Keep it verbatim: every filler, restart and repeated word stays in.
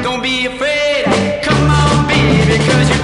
Don't be afraid. Come on, baby, 'cause you